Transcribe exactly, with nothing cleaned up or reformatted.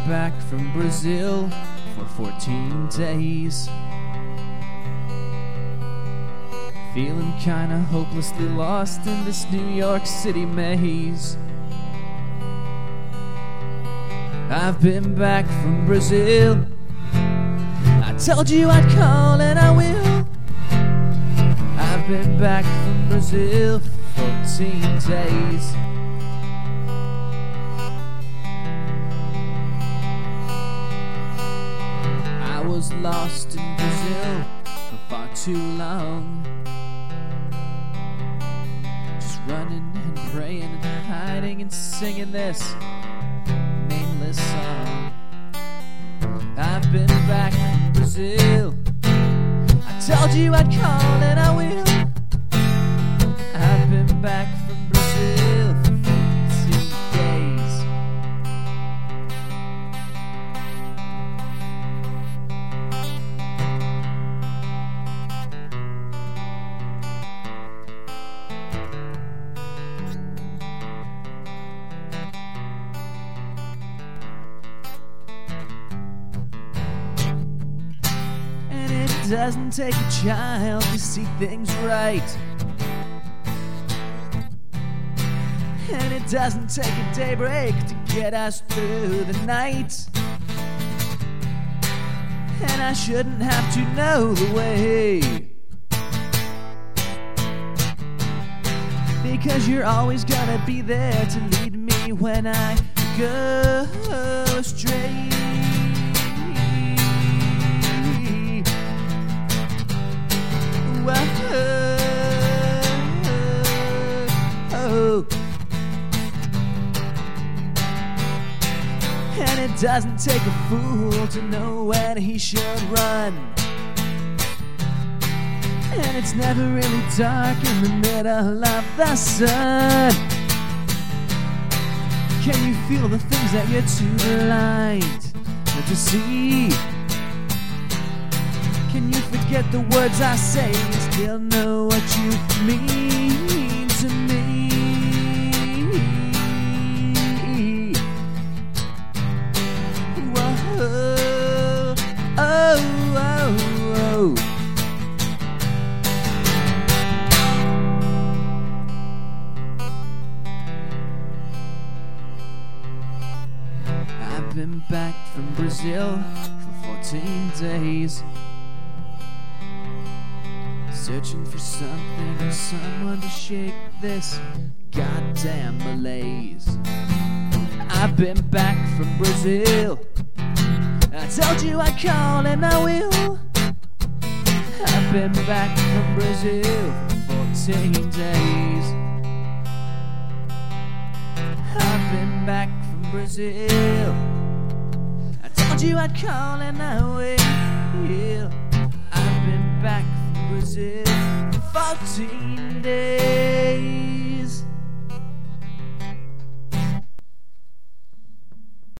back from Brazil for fourteen days, feeling kinda hopelessly lost in this New York City maze. I've been back from Brazil. I told you I'd call and I will. I've been back from Brazil for fourteen days. I was lost in Brazil for far too long, just running and praying and hiding and singing this nameless song. I've been back from Brazil. I told you I'd call and I will. I've been back from Brazil for fourteen days. And it doesn't take a child to see things right, and it doesn't take a daybreak to get us through the night. And I shouldn't have to know the way, because you're always gonna be there to lead me when I go astray. Whoa. And it doesn't take a fool to know when he should run, and it's never really dark in the middle of the sun. Can you feel the things that you're too blind to see? Can you forget the words I say and still know what you mean to me? Whoa, oh, oh, oh. I've been back from Brazil for fourteen days, searching for something or someone to shake this goddamn malaise. I've been back from Brazil. I told you I'd call and I will. I've been back from Brazil for fourteen days. I've been back from Brazil. I told you I'd call and I will. I've been back from Brazil for fourteen days.